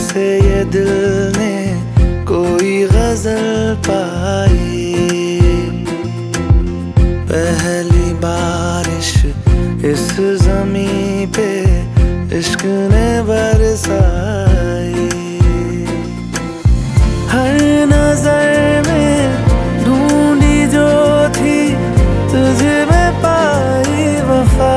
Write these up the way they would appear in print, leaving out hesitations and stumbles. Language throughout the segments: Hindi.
से ये दिल ने कोई गजल पाई। पहली बारिश इस ज़मीं पे इश्क ने बरसाई। हर नजर में ढूंढी जो थी तुझे में पाई वफा।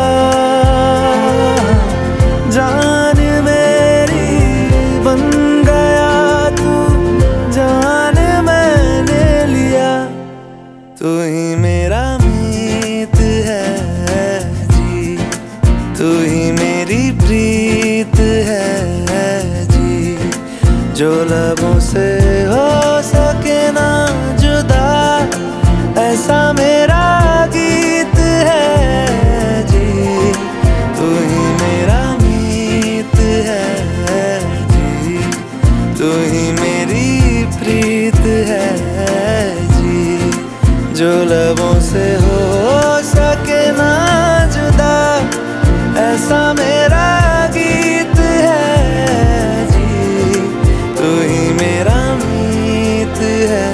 जान मेरी बन गया तू, जान मैंने लिया। तू ही मेरा मीत है जी, तू ही मेरी प्रीत है जी। जो लबों से हो सके ना जुदा, ऐसा मेरा गीत है जी। तू ही मेरा मीत है जी, तू ही मेरी प्रीत है जी। जो लबों से हो सके ना जुदा, ऐसा मेरा गीत है जी। तू ही मेरा मीत है।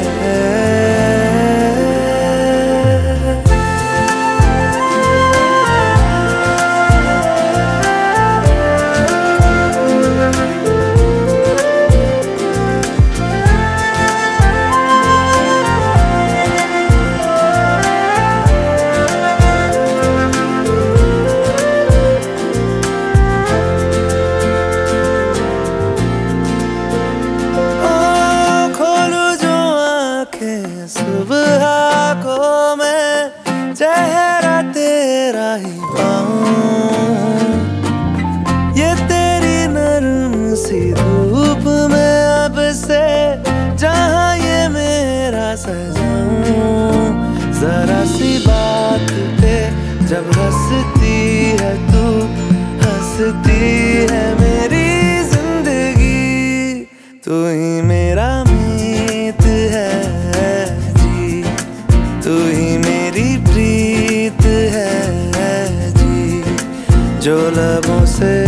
सुबह को मैं चेहरा तेरा ही पाऊं, ये तेरी नरम सी धूप में अब से जहां ये मेरा सजाऊं। जरा सी बात पे जब हंसती है तू, हंसती है मेरी जिंदगी। तू ही मेरा मीत है जी, तू ही मेरी प्रीत है जी। जो लबों से